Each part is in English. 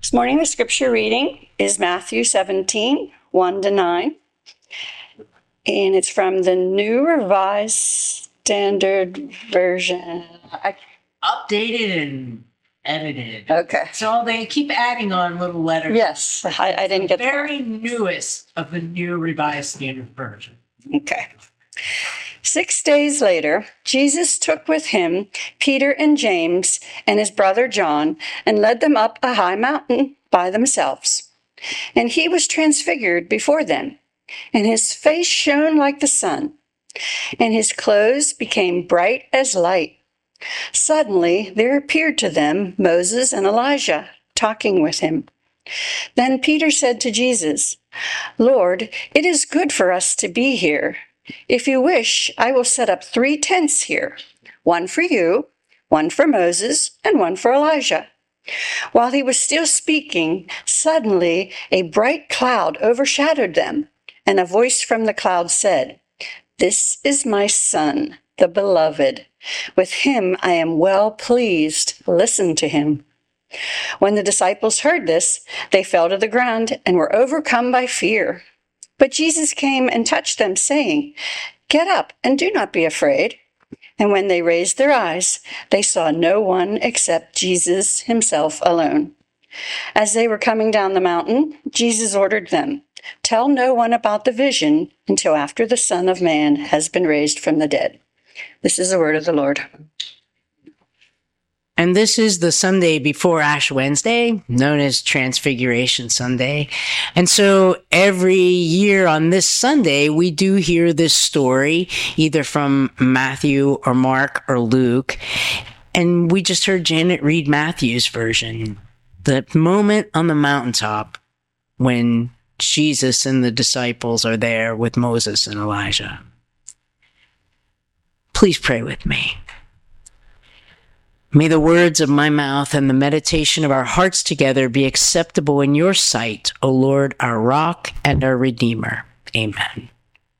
This morning, the scripture reading is Matthew 17, 1-9. And it's from the New Revised Standard Version. Updated and edited. Okay. So they keep adding on little letters. Yes, I didn't get the very newest of the New Revised Standard Version. Okay. 6 days later, Jesus took with him Peter and James and his brother John and led them up a high mountain by themselves. And he was transfigured before them, and his face shone like the sun, and his clothes became bright as light. Suddenly there appeared to them Moses and Elijah talking with him. Then Peter said to Jesus, "Lord, it is good for us to be here. If you wish, I will set up 3 tents here, one for you, one for Moses, and one for Elijah." While he was still speaking, suddenly a bright cloud overshadowed them, and a voice from the cloud said, "This is my Son, the Beloved. With him I am well pleased. Listen to him." When the disciples heard this, they fell to the ground and were overcome by fear. But Jesus came and touched them, saying, "Get up and do not be afraid." And when they raised their eyes, they saw no one except Jesus himself alone. As they were coming down the mountain, Jesus ordered them, "Tell no one about the vision until after the Son of Man has been raised from the dead." This is the word of the Lord. And this is the Sunday before Ash Wednesday, known as Transfiguration Sunday. And so every year on this Sunday, we do hear this story, either from Matthew or Mark or Luke. And we just heard Janet read Matthew's version. The moment on the mountaintop when Jesus and the disciples are there with Moses and Elijah. Please pray with me. May the words of my mouth and the meditation of our hearts together be acceptable in your sight, O Lord, our rock and our redeemer. Amen.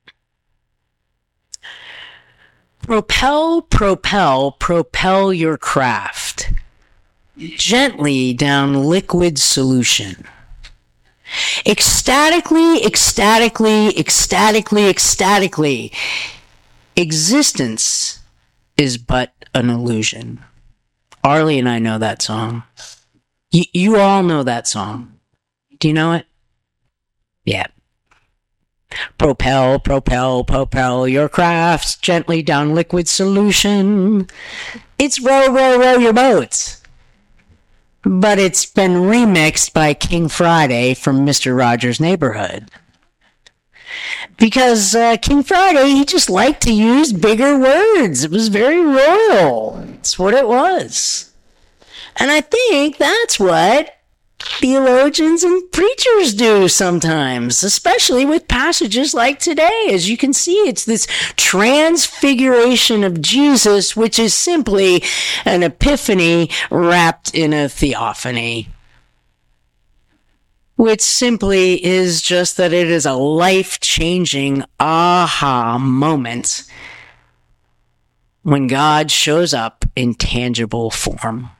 Propel, propel, propel your craft gently down liquid solution. Ecstatically, ecstatically, ecstatically, ecstatically. Existence is but an illusion. Arlie and I know that song. You all know that song. Do you know it? Yeah. Propel, propel, propel your crafts gently down liquid solution. It's row, row, row your boats. But it's been remixed by King Friday from Mr. Rogers' Neighborhood. Because King Friday, he just liked to use bigger words. It was very royal. That's what it was. And I think that's what theologians and preachers do sometimes, especially with passages like today. As you can see, it's this transfiguration of Jesus, which is simply an epiphany wrapped in a theophany. Which simply is just that it is a life-changing aha moment when God shows up in tangible form.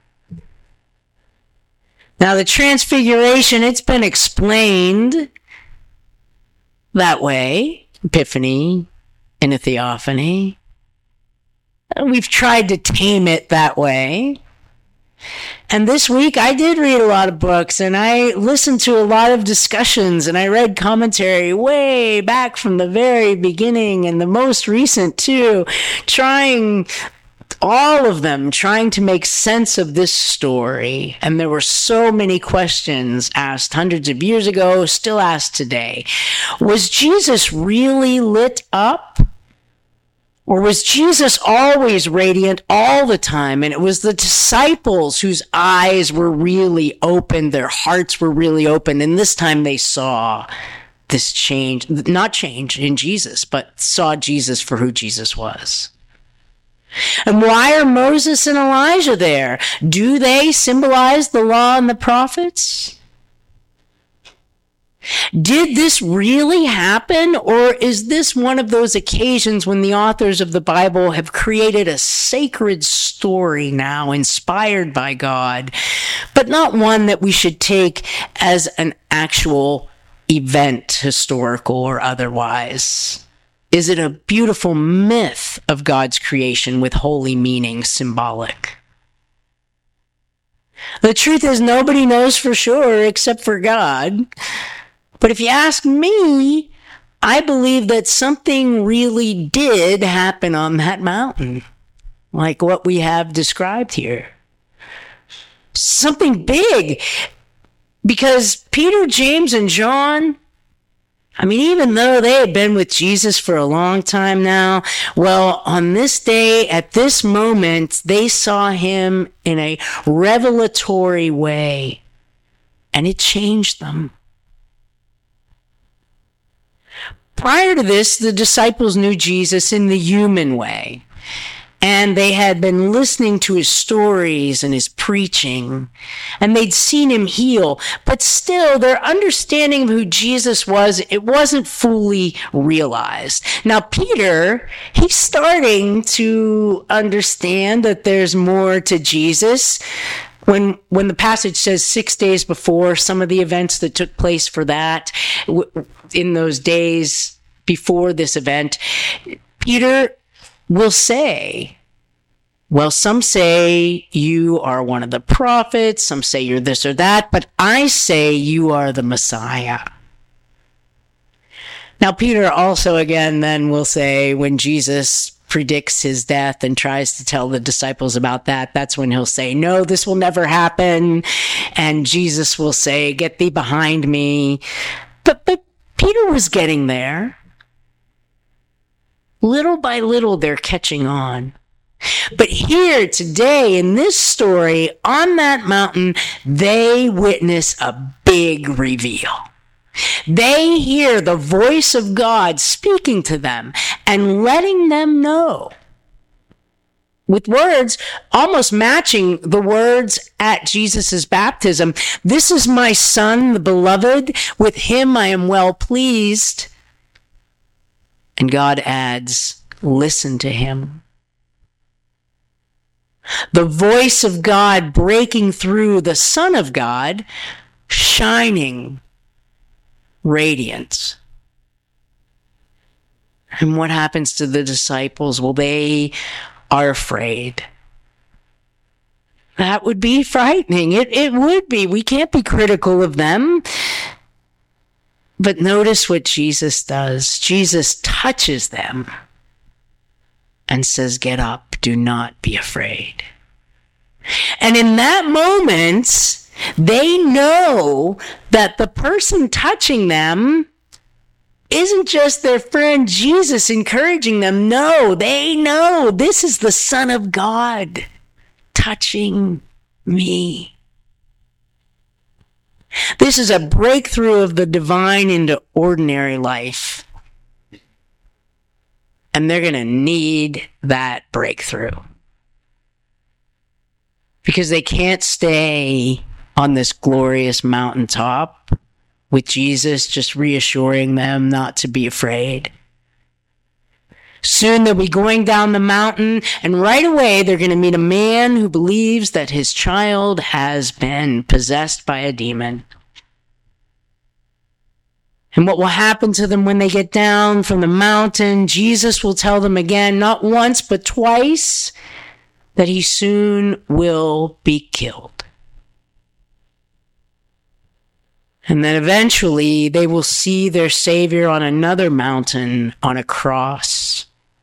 Now, the transfiguration, it's been explained that way, epiphany in a theophany. We've tried to tame it that way. And this week I did read a lot of books and I listened to a lot of discussions and I read commentary way back from the very beginning and the most recent too, all of them trying to make sense of this story. And there were so many questions asked hundreds of years ago, still asked today. Was Jesus really lit up? Or was Jesus always radiant all the time? And it was the disciples whose eyes were really open, their hearts were really open. And this time they saw this change, not change in Jesus, but saw Jesus for who Jesus was. And why are Moses and Elijah there? Do they symbolize the law and the prophets? Did this really happen, or is this one of those occasions when the authors of the Bible have created a sacred story now inspired by God, but not one that we should take as an actual event, historical or otherwise? Is it a beautiful myth of God's creation with holy meaning, symbolic? The truth is, nobody knows for sure except for God. But if you ask me, I believe that something really did happen on that mountain, like what we have described here. Something big. Because Peter, James, and John, even though they had been with Jesus for a long time now, well, on this day, at this moment, they saw him in a revelatory way, and it changed them. Prior to this, the disciples knew Jesus in the human way, and they had been listening to his stories and his preaching, and they'd seen him heal, but still their understanding of who Jesus was, it wasn't fully realized. Now, Peter, he's starting to understand that there's more to Jesus. When the passage says 6 days before, some of the events that took place for that, in those days before this event, Peter will say, well, some say you are one of the prophets, some say you're this or that, but I say you are the Messiah. Now, Peter also again then will say, when Jesus predicts his death and tries to tell the disciples about that, that's when he'll say, no, this will never happen. And Jesus will say, get thee behind me. But Peter was getting there. Little by little, they're catching on. But here today in this story on that mountain, they witness a big reveal. They hear the voice of God speaking to them and letting them know, with words almost matching the words at Jesus' baptism, this is my son, the beloved, with him I am well pleased. And God adds, listen to him. The voice of God breaking through the Son of God, shining radiant. And what happens to the disciples? Well, they are afraid. That would be frightening. It would be. We can't be critical of them. But notice what Jesus does. Jesus touches them and says, get up, do not be afraid. And in that moment, they know that the person touching them isn't just their friend Jesus encouraging them. No, they know this is the Son of God touching me. This is a breakthrough of the divine into ordinary life. And they're going to need that breakthrough. Because they can't stay on this glorious mountaintop with Jesus just reassuring them not to be afraid. Soon they'll be going down the mountain, and right away they're going to meet a man who believes that his child has been possessed by a demon. And what will happen to them when they get down from the mountain, Jesus will tell them again, not once but twice, that he soon will be killed. And then eventually they will see their Savior on another mountain on a cross.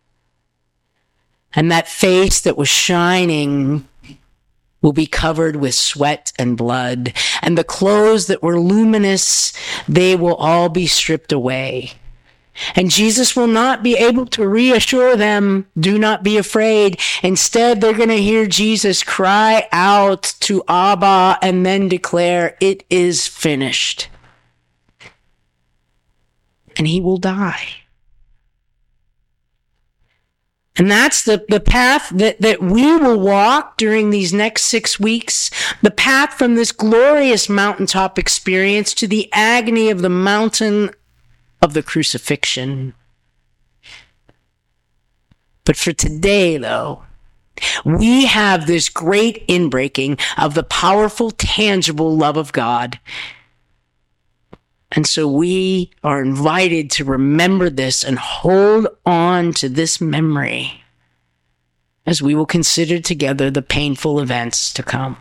And that face that was shining will be covered with sweat and blood. And the clothes that were luminous, they will all be stripped away. And Jesus will not be able to reassure them, do not be afraid. Instead, they're going to hear Jesus cry out to Abba and then declare, it is finished. And he will die. And that's the path that we will walk during these next 6 weeks, the path from this glorious mountaintop experience to the agony of the mountain of the crucifixion. But for today, though, we have this great inbreaking of the powerful, tangible love of God. And so we are invited to remember this and hold on to this memory as we will consider together the painful events to come.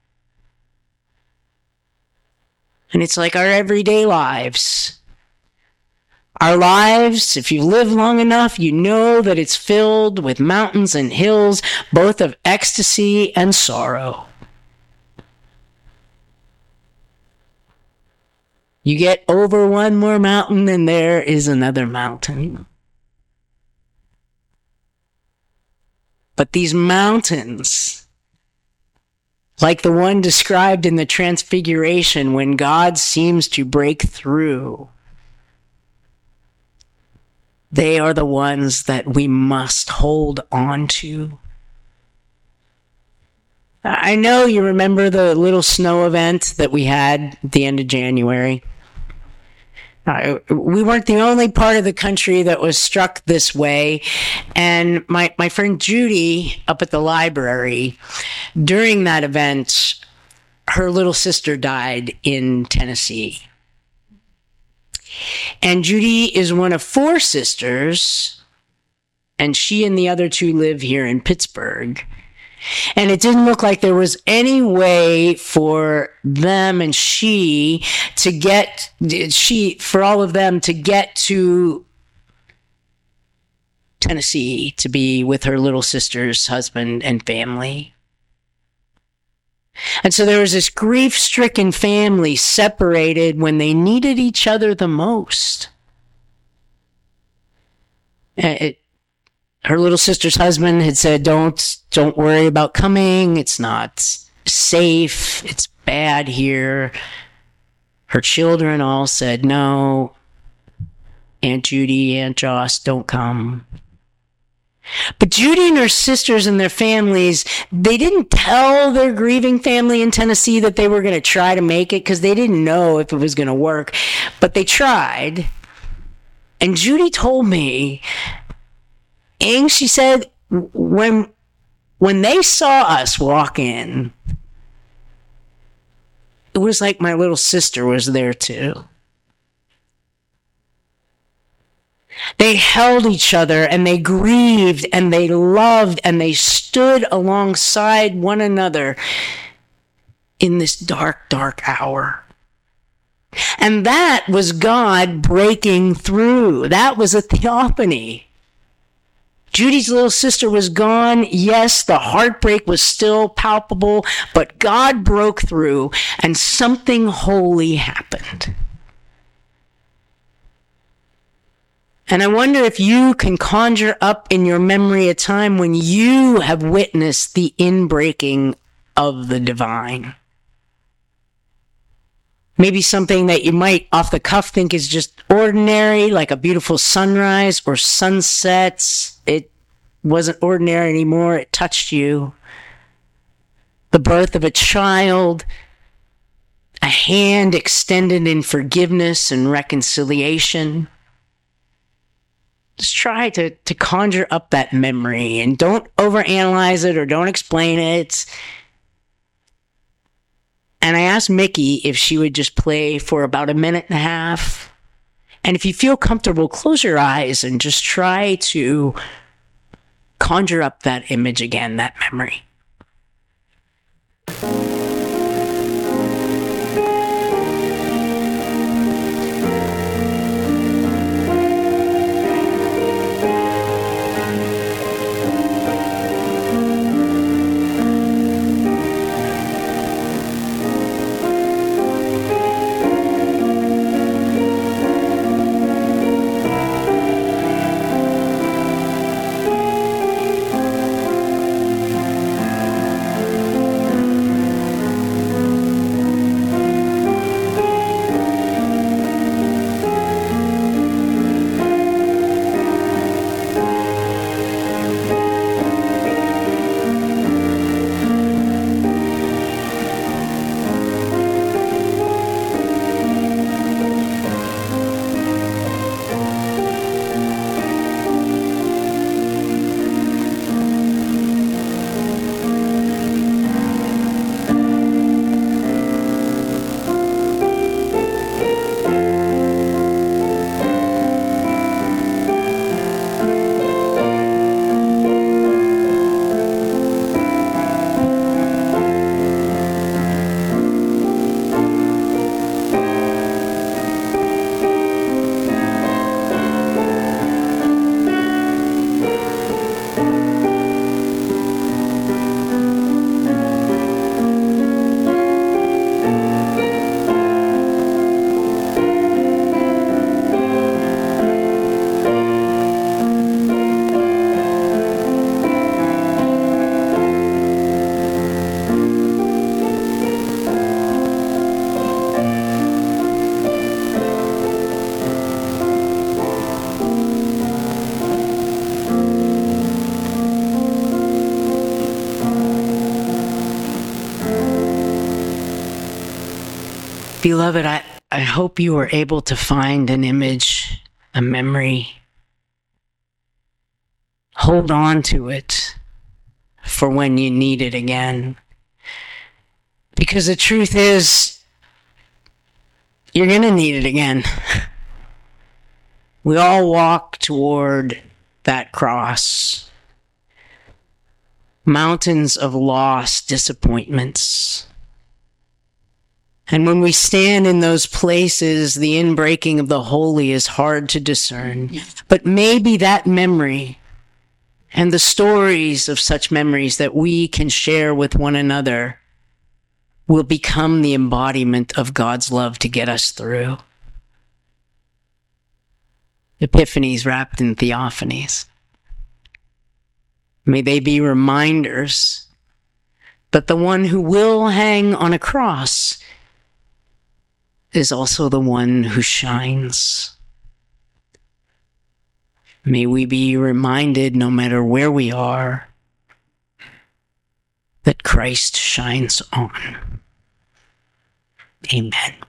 And it's like our everyday lives. Our lives, if you live long enough, you know that it's filled with mountains and hills, both of ecstasy and sorrow. You get over one more mountain and there is another mountain. But these mountains, like the one described in the Transfiguration when God seems to break through, they are the ones that we must hold on to. I know you remember the little snow event that we had at the end of January. We weren't the only part of the country that was struck this way. And my friend Judy up at the library, during that event, her little sister died in Tennessee. And Judy is one of 4 sisters, and she and the other 2 live here in Pittsburgh. And it didn't look like there was any way for them and for all of them to get to Tennessee to be with her little sister's husband and family. And so there was this grief-stricken family separated when they needed each other the most. Her little sister's husband had said, don't worry about coming. It's not safe. It's bad here. Her children all said, no, Aunt Judy, Aunt Joss, don't come. But Judy and her sisters and their families, they didn't tell their grieving family in Tennessee that they were going to try to make it because they didn't know if it was going to work. But they tried. And Judy told me, Ing, she said, when they saw us walk in, it was like my little sister was there too. They held each other and they grieved and they loved and they stood alongside one another in this dark, dark hour. And that was God breaking through. That was a theophany. Judy's little sister was gone. Yes, the heartbreak was still palpable, but God broke through and something holy happened. And I wonder if you can conjure up in your memory a time when you have witnessed the inbreaking of the divine. Maybe something that you might off the cuff think is just ordinary, like a beautiful sunrise or sunsets. It wasn't ordinary anymore. It touched you. The birth of a child, a hand extended in forgiveness and reconciliation. Just try to conjure up that memory and don't overanalyze it or don't explain it. And I asked Mickey if she would just play for about 1.5 minutes. And if you feel comfortable, close your eyes and just try to conjure up that image again, that memory. Beloved, I hope you were able to find an image, a memory. Hold on to it for when you need it again. Because the truth is, you're going to need it again. We all walk toward that cross. Mountains of loss, disappointments. And when we stand in those places, the inbreaking of the holy is hard to discern. But maybe that memory and the stories of such memories that we can share with one another will become the embodiment of God's love to get us through. Epiphanies wrapped in theophanies. May they be reminders that the one who will hang on a cross is also the one who shines. May we be reminded, no matter where we are, that Christ shines on. Amen.